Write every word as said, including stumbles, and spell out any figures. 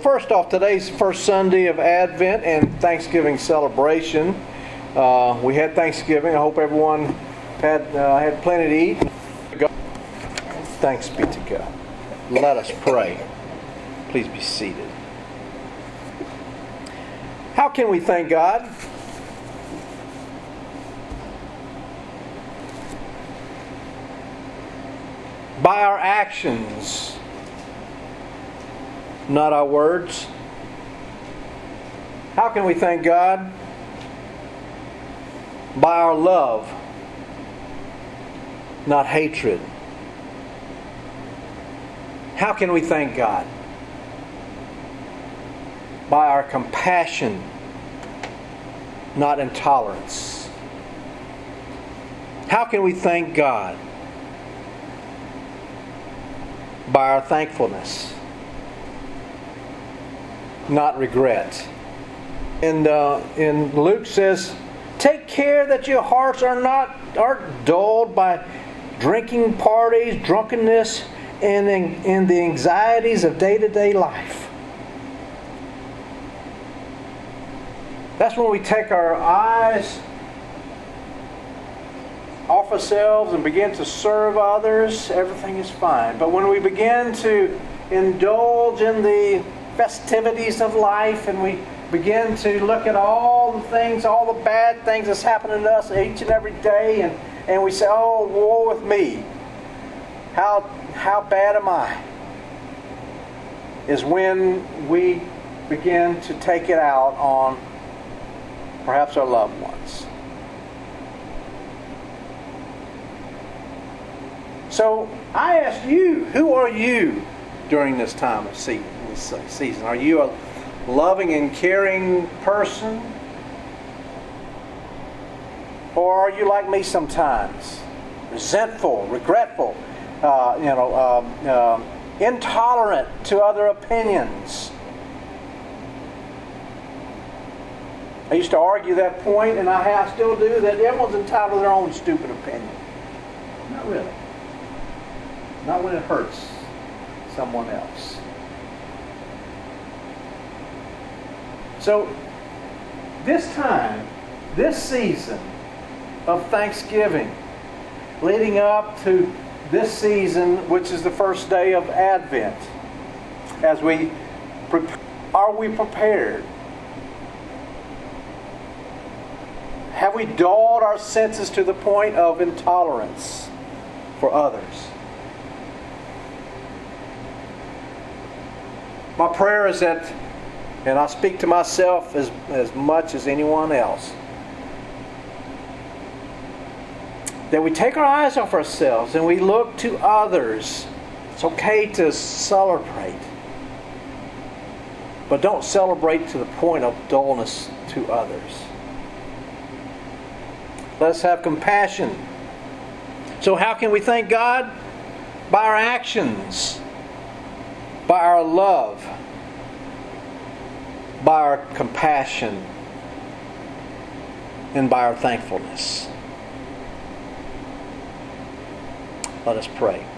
first off, today's first Sunday of Advent and Thanksgiving celebration. Uh, we had Thanksgiving. I hope everyone had uh, had plenty to eat. Thanks be to God. Let us pray. Please be seated. How can we thank God? By our actions, not our words. How can we thank God? By our love, not hatred. How can we thank God? By our compassion, not intolerance. How can we thank God? By our thankfulness, not regret. And uh, in Luke says, take care that your hearts are not aren't dulled by drinking parties, drunkenness, and in, in the anxieties of day-to-day life. That's when we take our eyes off ourselves and begin to serve others. Everything is fine. But when we begin to indulge in the festivities of life and we begin to look at all the things, all the bad things that's happening to us each and every day, and, and we say, oh, woe with me. How, how bad am I? Is when we begin to take it out on perhaps our loved ones. So I ask you, who are you during this time of season? Are you a loving and caring person? Or are you like me sometimes? Resentful, regretful, uh, you know, um, uh, intolerant to other opinions. I used to argue that point, and I, I still do, that everyone's entitled to their own stupid opinion. Not really. Not when it hurts someone else. So, this time, this season of Thanksgiving, leading up to this season, which is the first day of Advent, as we prepare, are we prepared? Have we dulled our senses to the point of intolerance for others? My prayer is that, and I speak to myself as, as much as anyone else, that we take our eyes off ourselves and we look to others. It's okay to celebrate, but don't celebrate to the point of dullness to others. Let's have compassion. So how can we thank God? By our actions, by our love, by our compassion, and by our thankfulness. Let us pray.